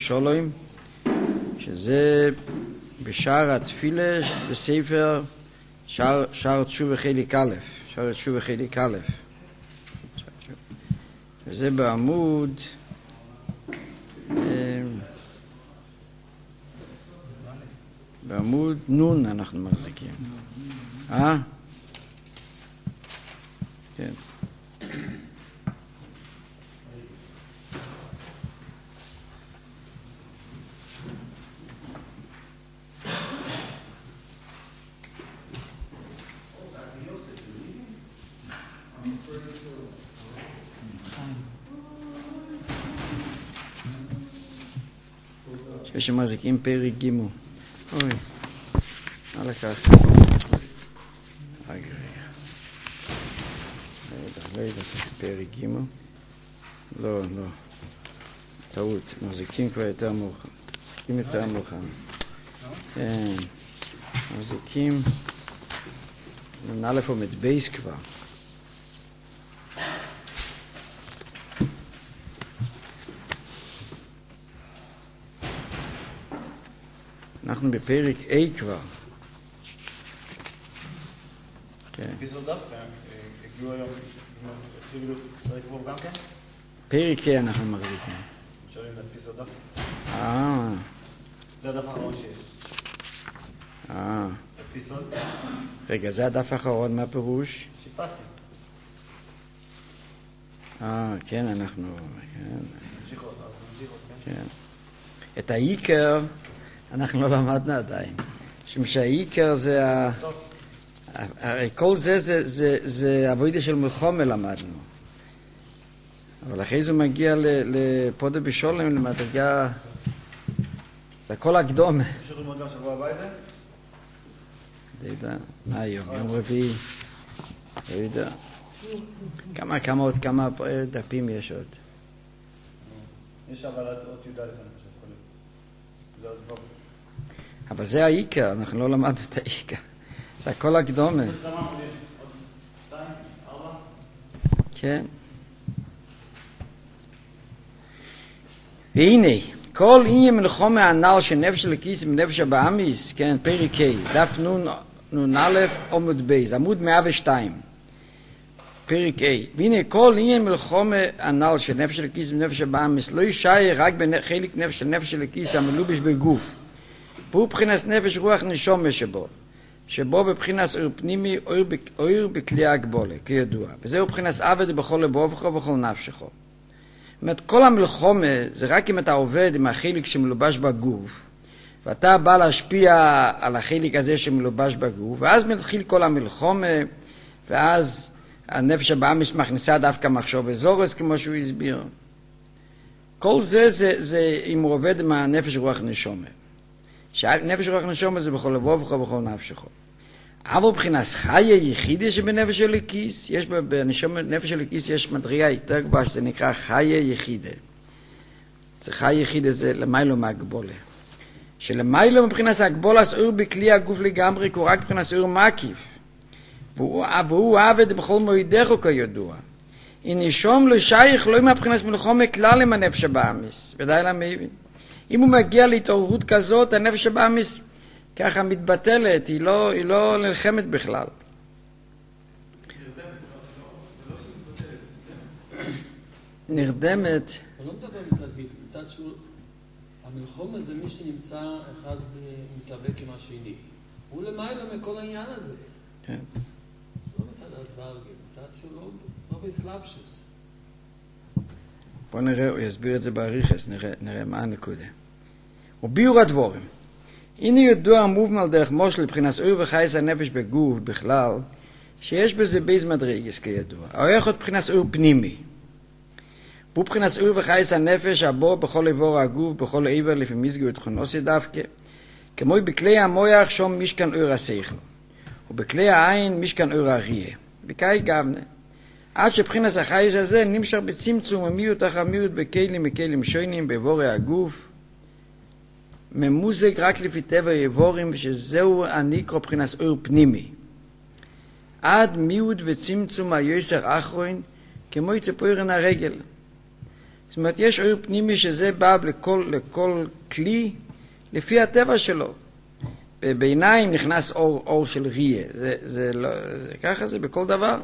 בשולם, שזה בשער התפילה בספר שער תשובה חלק א', שער תשובה חלק א'. וזה בעמוד נון אנחנו מחזיקים. כן. שמחזיקים פרק ג' אוי, מה לקחת? רגע, פרק ג' לא, טעות, מחזיקים כבר יותר מאוחר. מחזיקים יותר מאוחר. כן, מחזיקים נ"א עומד בייס כבר. אנחנו בפרק A כבר. כן. הגיעו היום, התחילו פרק ו' גם כן? פרק A אנחנו מחזיקים. שואלים להדפיס עוד דף? זה הדף האחרון שיש. תדפיס עוד? רגע, זה הדף האחרון, מה פירוש? שיפסתי. כן, אנחנו... נמשיך עוד, כן. את העיקר אנחנו לא למדנו עדיין. משום שהעיקר זה הרי כל זה עבודה של מלחמה למדנו. אבל אחרי זה מגיע לפודה בשולם, למדרגה, זה הכל הקדומה. תמשיך ללמוד גם שבוע הבא את זה? לא יודע, מה היום? יום רביעי? לא יודע. כמה דפים יש עוד? יש אבל עוד י"א אני חושב, זה עוד דבר. אבל זה העיקר, אנחנו לא למדנו את העיקר. זה הכל הקדומה. כן. והנה, כל עניין מלחמה הנ"ל של נפש אלוקיס ונפש הבאמיס, כן, פרק ה', דף נ"א עמוד בייס, עמוד 102. פרק A. והנה כל עניין מלחמה הנ"ל של נפש אלוקיס ונפש הבאמיס לא יישאר רק בחלק נפש של נפש אלוקיס המלובש בגוף. והוא בחינת נפש רוח נשומה שבו בבחינת אור פנימי, אור בכלי הגבולה, כידוע. וזהו בחינת עבד בכל לבובך ובכל נפשך. זאת אומרת, כל המלחמה זה רק אם אתה עובד עם החלק שמלובש בגוף, ואתה בא להשפיע על החלק הזה שמלובש בגוף, ואז מתחיל כל המלחמה, ואז הנפש הבאמיס מכניסה דווקא מחשוב וזורס, כמו שהוא הסביר. כל זה אם הוא עובד עם הנפש רוח נשומה. נפש רוח נשומה זה בכל לבובך ובכל נפשך. אבל מבחינת חיה יחידה שבנפש אלוקיס, יש בנפש אלוקיס יש מדרגה יותר גבוהה שזה נקרא חיה יחידה. זה חיה יחידה זה למיילו מהגבולה. שלמיילו מבחינת הגבולה אור בכלי הגוף לגמרי, הוא רק מבחינת אור מקיף. והוא עבד בכל מועדך כידוע. נשום לא שייך לא מבחינת מלחמה כלל עם הנפש הבאמיס. ודאי למה מבין. אם הוא מגיע להתעוררות כזאת, הנפש הבאמיס ככה מתבטלת, היא לא נלחמת בכלל. נרדמת. הוא לא מדבר מצד ביטל, מצד שהוא, המלחמה זה מי שנמצא אחד מתאבק עם השני. הוא למעלה מכל העניין הזה. כן. לא מצד הדברגים, מצד שהוא לא בסלאפשוס. בוא נראה, הוא יסביר את זה בעריכס, נראה מה הנקודה. וביור הדבורים. הנה ידוע המובמל דרך מושל לבחינת אור וחייס הנפש בגוף בכלל, שיש בזה בייז מדרגס כידוע. האחד בחינת אור פנימי. והוא בחינת אור וחייס הנפש הבו בכל עבור הגוף, בכל עבר לפי מסגו את חונוסי דווקא, כמו בכלי המויח שום משכן אור השכל, ובכלי העין משכן אור הריאה. בקאי גבנה. עד שבחינת החייס הזה נמשך בצמצום ומיעוט אחר מיעוט בכלים שונים בעבורי הגוף, ממוזג רק לפי טבע יבורים, שזהו הנקרא בחינת אור פנימי. עד מיעוט וצמצום היוסר אחרון, כמו יצפוירן הרגל. זאת אומרת, יש אור פנימי שזה בא לכל כלי לפי הטבע שלו. בעיניים נכנס אור של ריה, ככה זה בכל דבר.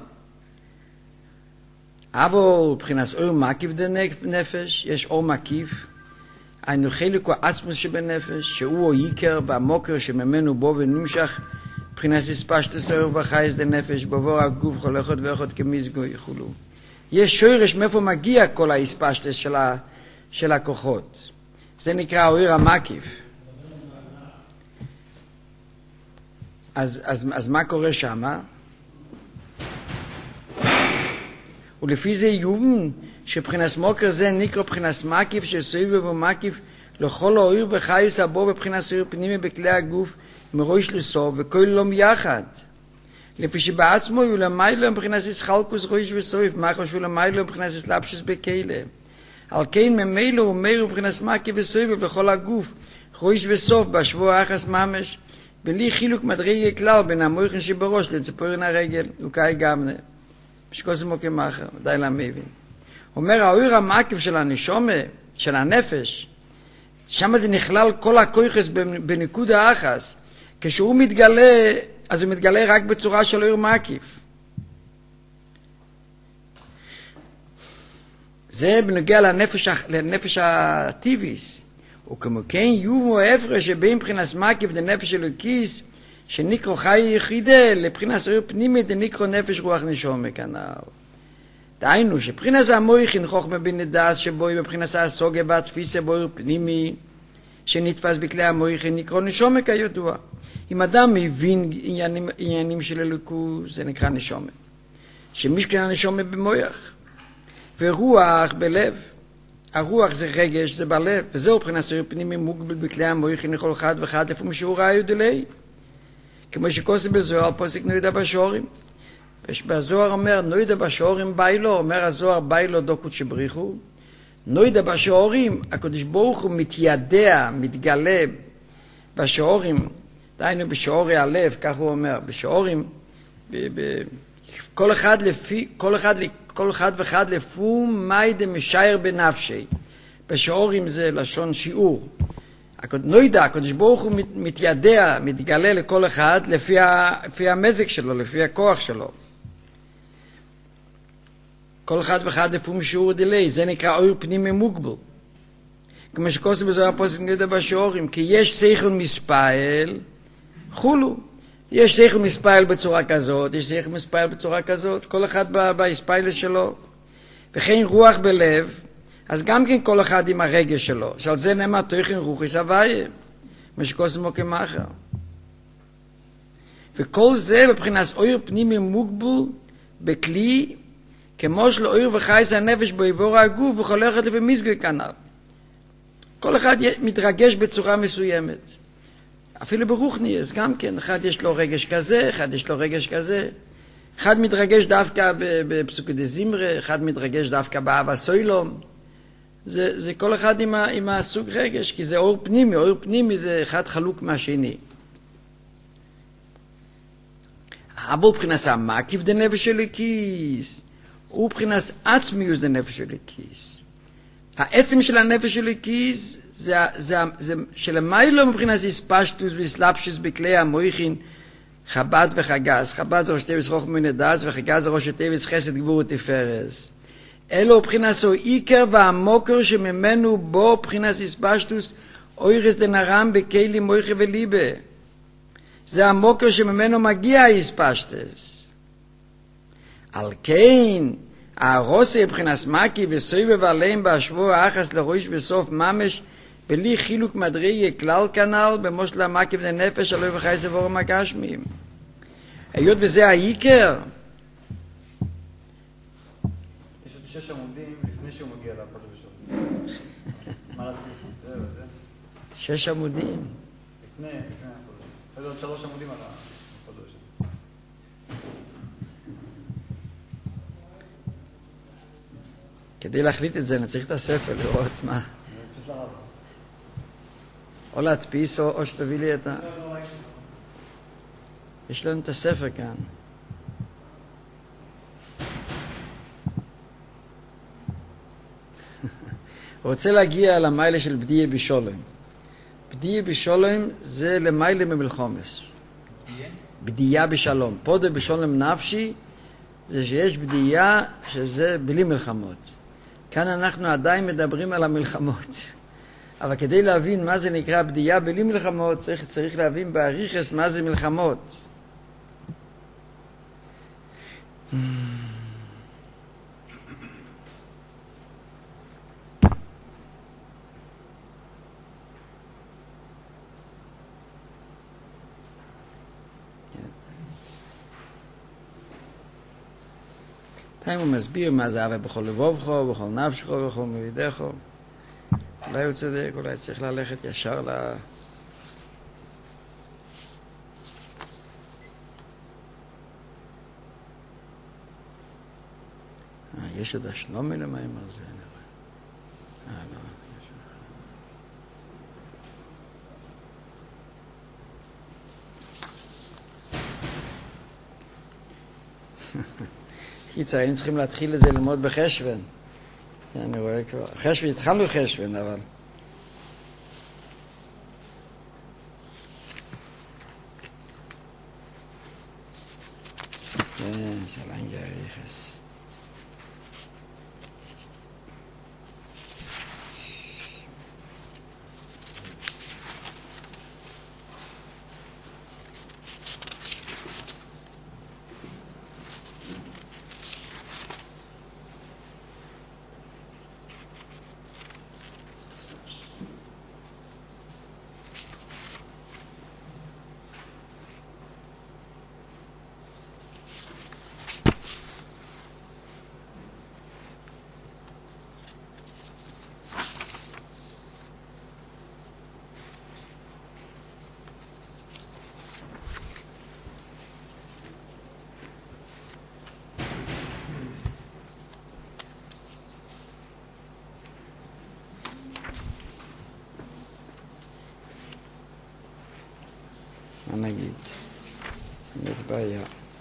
אבל מבחינת אור מקיף דנפש, יש אור מקיף, היינו חלק העצמוס שבנפש, שהוא העיקר והמוקר שממנו בו ונמשך, מבחינת הספשטוס אור וחייס דנפש, בבור הגוף כל אחד ואחד כמזגו יכולו. יש שורש מאיפה מגיע כל ההספשטוס של הכוחות. זה נקרא האור המקיף. אז מה קורה שמה? ולפי זה יובן שבחינס מוקר זה נקרא בחינס מקיף שסויבב ומקיף לכל האור וחייס הבו בבחינס אור פנימי בכלי הגוף מראש לסוף וכל לא מיחד. לפי שבעצמו הוא למיילו מבחינס ישחלקוס ראש וסוף מחר שהוא למיילו מבחינס יסלבשוס בכאלה. על כן ממילו הוא מיר מבחינס מקיף וסויבב לכל הגוף ראש וסוף בשבוע אחס ממש בלי חילוק מדרגי כלל בין המויכן שבראש לציפורן הרגל וקאי גמנה. משקוסמו כמחר, די למבין. אומר האור המקיף של הנשומה, של הנפש, שם זה נכלל כל הכויכס בניקוד האחס. כשהוא מתגלה, אז הוא מתגלה רק בצורה של אור מקיף. זה בנוגע לנפש הטיביס. וכמו כן יומו ההפרש שבין מבחינת מקיף דנפש אלוקיס שנקרא חי יחידה לבחינת אור פנימי דנקרא נפש רוח נשומה כנ"ל. דהיינו שבחינת המויכין חוכמה בינה דעת שבו היא בבחינת הסוגיה והתפיסה בו אור פנימי שנתפס בכלי המויכין נקרא נשומה כידוע. אם אדם מבין עניינים של אלוקות זה נקרא נשומה. שמשכן הנשומה במוח ורוח בלב. הרוח זה רגש, זה בלב, וזהו מבחינת אור פנימי מוגבל בכלי המויכין לכל אחד ואחד לפי משיעור היודלי. כמו שכוסי בזוהר פוסק נוידה בשעורים. בזוהר אומר נוידה בשעורים ביילו, אומר הזוהר ביילו דוקות שבריחו. נוידה בשעורים, הקדוש ברוך הוא מתיידע, מתגלה בשעורים, דהיינו בשעורי הלב, כך הוא אומר, בשעורים, כל אחד ואחד לפו מי דמשייר בנפשי. בשעורים זה לשון שיעור. נוידה, הקדוש ברוך הוא מתיידע, מתגלה לכל אחד לפי המזג שלו, לפי הכוח שלו. כל אחד ואחד לפי שיעור דילי, זה נקרא אור פנימי מוגבל. כמו שכוסי בזוהר פוסק נוידה בשעורים, כי יש שכל מספעל, חולו. יש שכל מספעל בצורה כזאת, יש שכל מספעל בצורה כזאת, כל אחד בהספעלס שלו. וכן רוח בלב, אז גם כן כל אחד עם הרגש שלו, שעל זה נאמר תוכן רוחי הוויה, משקוסמו כמחר. וכל זה בבחינת אור פנימי מוגבל בכלי, כמו של אור וחייס הנפש באיבור הגוף, בכל אחד לפי מזגוי כנ"ל. כל אחד מתרגש בצורה מסוימת. אפילו ברוחניאס גם כן, אחד יש לו רגש כזה, אחד יש לו רגש כזה. אחד מתרגש דווקא בפסוקי דזמרה, אחד מתרגש דווקא באהבה סוילום. זה כל אחד עם הסוג רגש, כי זה אור פנימי, אור פנימי זה אחד חלוק מהשני. אבל מבחינת המקיף דנפש אלוקיס, הוא מבחינת עצמיוס דנפש אלוקיס. העצם של הנפש אלוקיס זה שלמיילו מבחינת הספשטוס והסלבשוס בכלי המויכין חב"ד וחג"ז. חב"ד זה ראש תיבס חוכמה ונדס וחג"ז זה ראש תיבס חסד גבור ותפארת. אלו מבחינת העיקר והמוקר שממנו בו מבחינת הספשטוס אוירס דנרם בכלי מויכי וליבה. זה המוקר שממנו מגיע הספשטוס. על כן הרוסי מבחינת מקי וסויבב עליהם בשבוע האחס לראש בסוף ממש בלי חילוק מדרגי כלל כנ"ל במושל המקי ונפש עלוי וחי סבור הגשמיים. היות וזה העיקר. יש עוד 6 עמודים לפני שהוא מגיע להפועל בשביל. מה להדפיס? זה וזה. 6 עמודים. לפני הפועל. זה עוד 3 עמודים על הפועל בשביל. כדי להחליט את זה אני צריך את הספר לראות מה. להדפיס לרב. או להדפיס או שתביא לי את ה... יש לנו את הספר כאן. רוצה להגיע למיילה של בדיה בשולם. בדיה בשולם זה למיילה ממלחומס. בדיה בשלום. פודה בשולם נפשי זה שיש בדיה שזה בלי מלחמות. כאן אנחנו עדיין מדברים על המלחמות. אבל כדי להבין מה זה נקרא בדיה בלי מלחמות, צריך להבין באריכס מה זה מלחמות. הוא מסביר מה זה אהבה בכל לבובך, בכל נפשך, בכל מבידך. אולי הוא צודק, אולי צריך ללכת ישר יש עוד השלומי למים על זה? לא. קיצר, היינו צריכים להתחיל את זה ללמוד בחשבן. אני רואה כבר. חשבן, התחלנו חשבן, אבל... כן, שלנג יריחס. מה נגיד? באמת בעיה.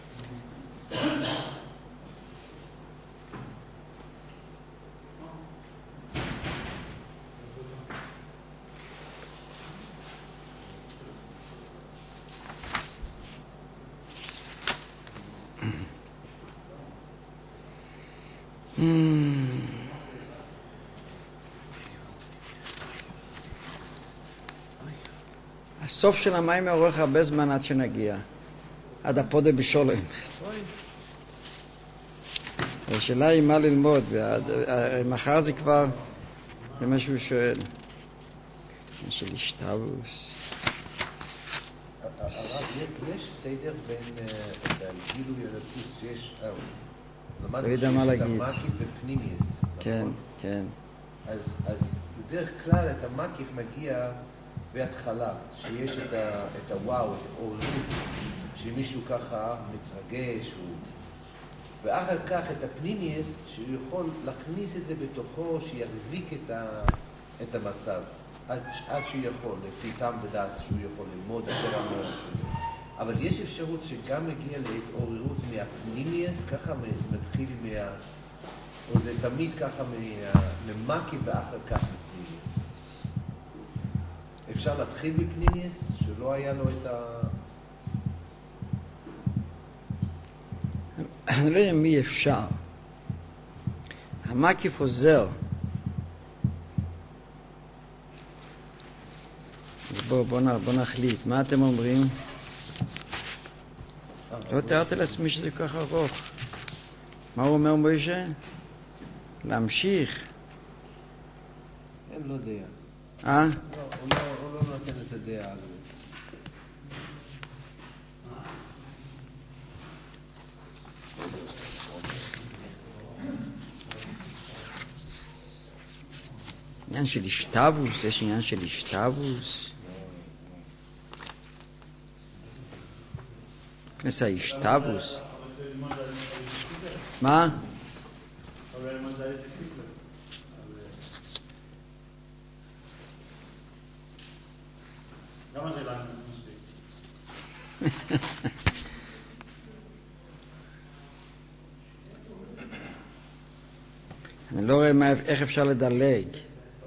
הסוף של המים אורך הרבה זמן עד שנגיע, עד הפודה בשולם. השאלה היא מה ללמוד, מחר זה כבר, זה מה שהוא שואל. של השתבוס. יש סדר בין גילוי אלוקות שיש, לא יודע מה להגיד. המקיף ופנימיוס. כן, כן. אז בדרך כלל את המקיף מגיע בהתחלה, שיש את הוואו, את האורלות, שמישהו ככה מתרגש, ואחר כך את הפנימיוס, שהוא יכול להכניס את זה בתוכו, שיחזיק את המצב, עד שהוא יכול, לפי טעם ודס, שהוא יכול ללמוד יותר עמוק. אבל יש אפשרות שגם מגיע להתעוררות מהפנימיוס, ככה מתחיל או זה תמיד ככה ממקיף ואחר כך מפנימיוס. אפשר להתחיל בפנימיוס, שלא היה לו את אני לא יודע מי אפשר. המקיף עוזר. אז בוא נחליט. מה אתם אומרים? לא תיארתי לעצמי שזה כל כך ארוך. מה הוא אומר מוישה? להמשיך. אין לו דעה. הוא לא נותן את הדעה הזאת. עניין של השתבוס, יש עניין של השתבוס. כנסה השתבוס. מה? למה זה לא מספיק? אני לא רואה איך אפשר לדלג.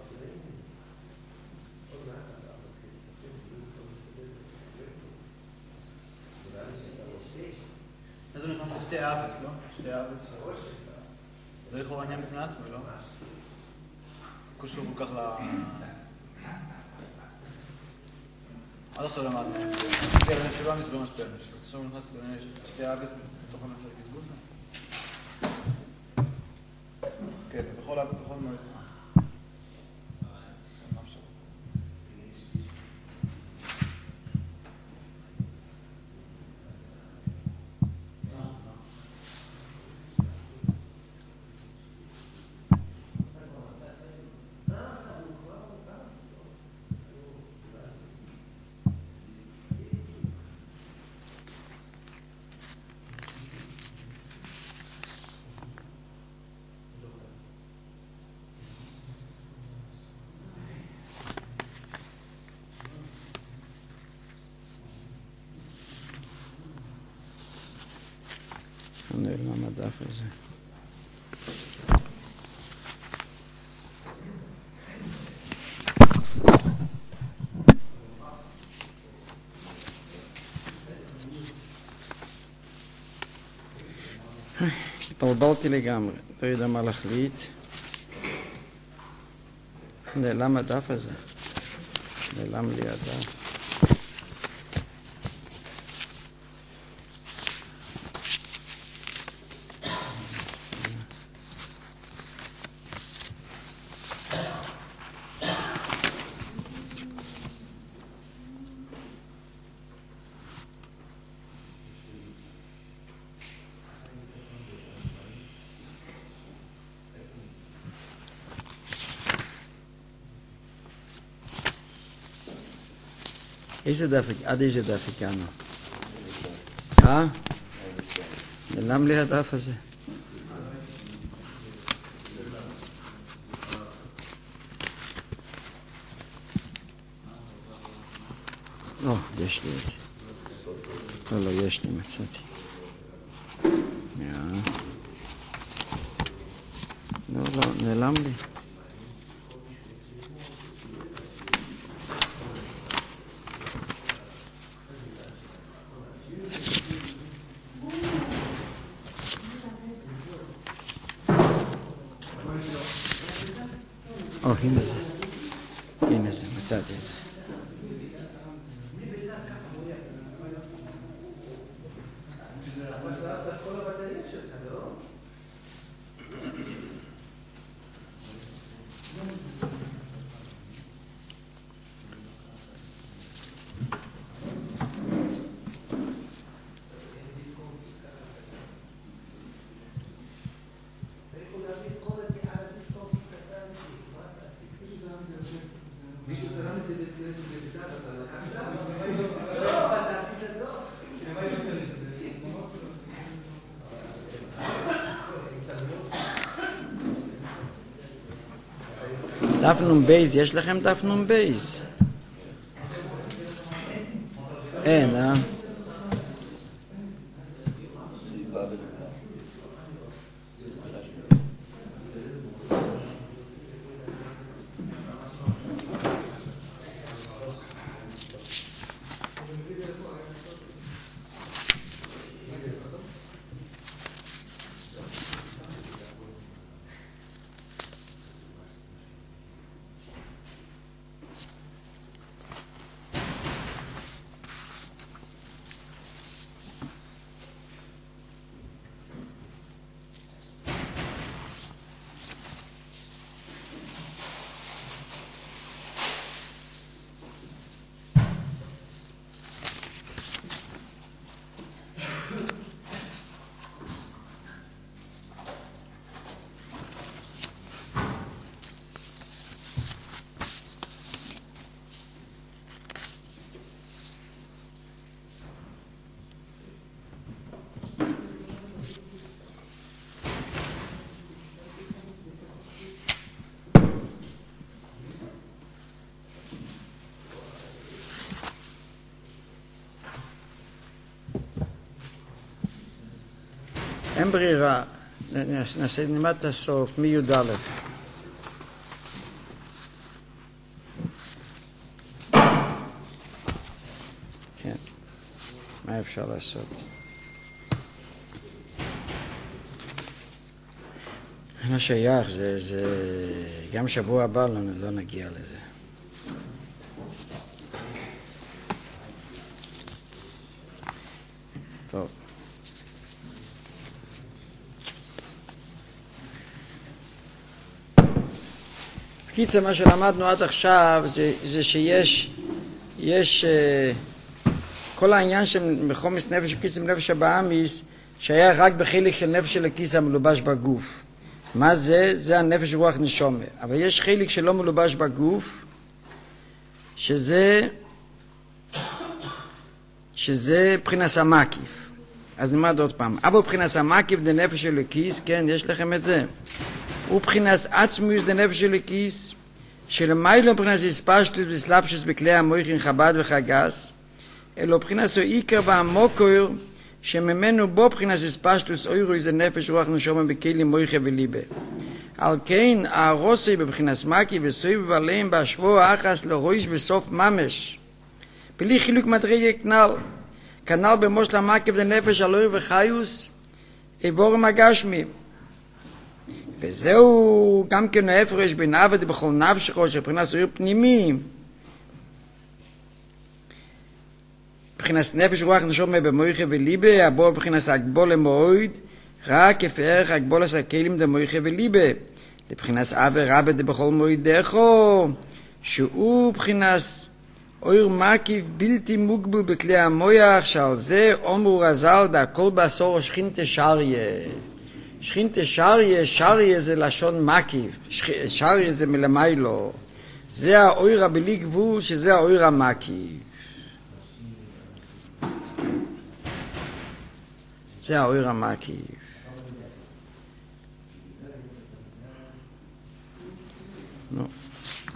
שתי אבס, לא? שתי אבס. זה לכאורה עניין בפני עצמו, לא? קשור כל כך ל... עד עכשיו למדנו. שלא אני סגור משפל נשק. עכשיו נכנס שתי אבס בתוך הנפש גזבוסה. כן, בכל מועד. נעלם הדף הזה. התבלבלתי לגמרי, לא יודע מה להחליט. נעלם הדף הזה. נעלם לי הדף. עד איזה דף הגענו? נעלם לי הדף הזה. לא, יש לי את זה. לא, יש לי, מצאתי. לא, נעלם לי. הנה זה, מצאתי את זה. דף נון בייז, יש לכם דף נון בייז? אין, אין ברירה, נלמד את הסוף, מי י"א. כן, מה אפשר לעשות? לא שייך, זה גם שבוע הבא לא נגיע לזה. טוב. בקיצור, מה שלמדנו עד עכשיו זה שיש כל העניין של מחומס נפש וקיס נפש הבאמיס שהיה רק בחלק של נפש של הכיס המלובש בגוף. מה זה? זה הנפש רוח נשומה. אבל יש חלק שלא מלובש בגוף שזה בחינס המקיף. אז נלמד עוד פעם. אבל בחינס המקיף זה נפש של הכיס, כן, יש לכם את זה. ובחינס עצמוס זה נפש של הכיס, שלמיילו בחינס הספשטוס וסלפשוס בכלי המויכין חב"ד וחגס, אלו בחינס העיקר והמוקר שממנו בו בחינס הספשטוס אוירוי זה נפש רוח נשומה בכלי מויכה וליבה. על כן הרוסי בבחינס מקיף וסויב עליהם בהשבוע האחס לרויש בסוף ממש. בלי חילוק מדרגה כנ"ל במושל המקיף לנפש אלוהי וחיוס איבורם הגשמי. וזהו גם כן ההפרש בין עבד בכל נפשך שבחינס אויר פנימי. בחינס נפש רוח נשומה במויכה וליבה, הבוא בחינס הגבול למועד, רק כפי ערך הגבול הסכלים דמויכה וליבה. לבחינס עבר עבד בכל מועדךו, שהוא בחינס אויר מקיף בלתי מוגבל בכלי המויח, שעל זה אומרו רז"ל דהכל בעשור שכינתה שריה. שכינתה שריה, שריה זה לשון מקיף, שריה זה מלמיילו. זה האויר הבלי גבול, שזה האויר המקיף. זה האויר המקיף. נו.